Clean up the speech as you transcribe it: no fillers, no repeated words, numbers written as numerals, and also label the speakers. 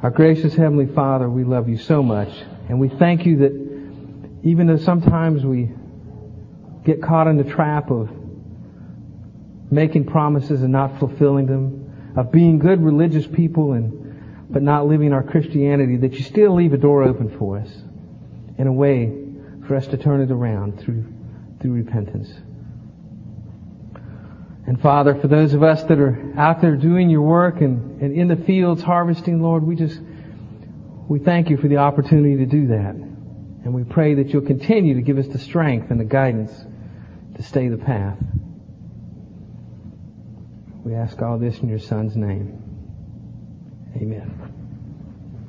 Speaker 1: Our gracious Heavenly Father, we love you so much, and we thank you that even though sometimes we get caught in the trap of making promises and not fulfilling them, of being good religious people but not living our Christianity, that you still leave a door open for us in a way for us to turn it around through repentance. And Father, for those of us that are out there doing your work and in the fields harvesting, Lord, we thank you for the opportunity to do that. And we pray that you'll continue to give us the strength and the guidance to stay the path. We ask all this in your Son's name. Amen.